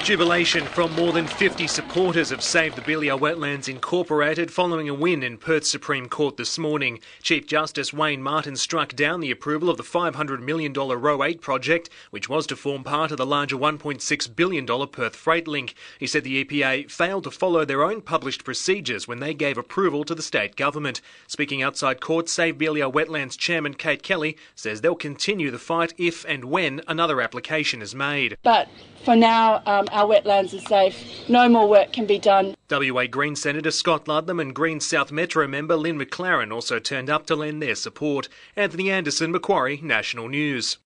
Jubilation from more than 50 supporters of Save the Beeliar Wetlands Incorporated following a win in Perth's Supreme Court this morning. Chief Justice Wayne Martin struck down the approval of the $500 million Row 8 project, which was to form part of the larger $1.6 billion Perth Freight Link. He said the EPA failed to follow their own published procedures when they gave approval to the state government. Speaking outside court, Save Beeliar Wetlands Chairman Kate Kelly says they'll continue the fight if and when another application is made. But for now, our wetlands are safe. No more work can be done. WA Green Senator Scott Ludlam and Green South Metro member Lynn McLaren also turned up to lend their support. Anthony Anderson, Macquarie, National News.